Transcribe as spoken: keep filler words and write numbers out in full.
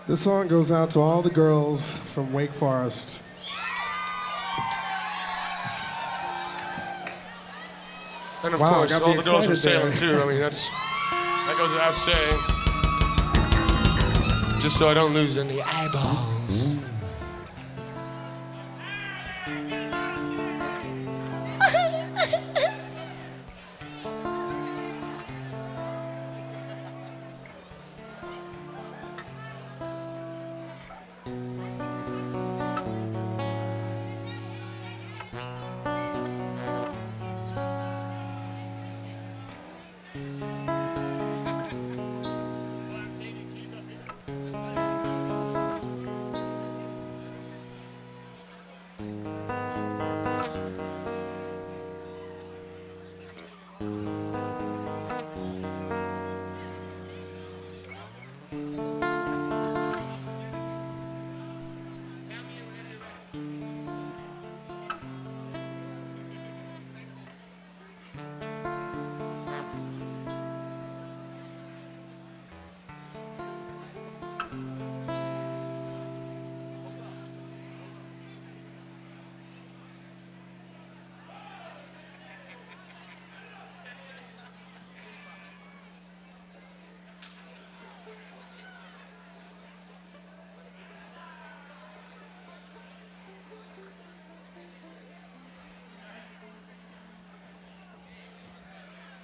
This song goes out to all the girls from Wake Forest. And of Wow, course, got all me the girls from excited Salem there. too. I mean, that's that goes without saying. Just so I don't lose any eyeballs.